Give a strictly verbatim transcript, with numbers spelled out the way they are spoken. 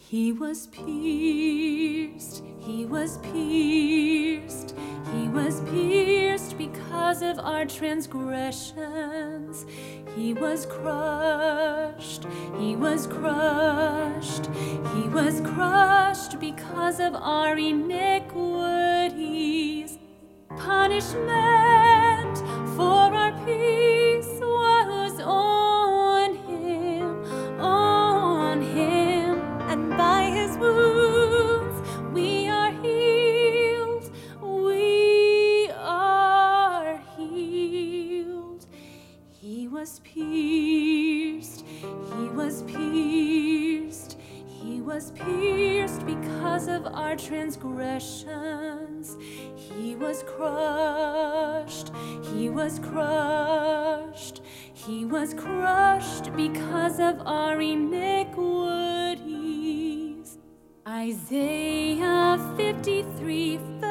He was pierced, he was pierced, he was pierced because of our transgressions. He was crushed, he was crushed, he was crushed because of our iniquities. Punishment for our peace was on him, on him, and by his wounds we are healed, we are healed. He was pierced, he was pierced, he was pierced because of our transgressions. He was crushed, he was crushed, he was crushed because of our iniquities. Isaiah fifty-three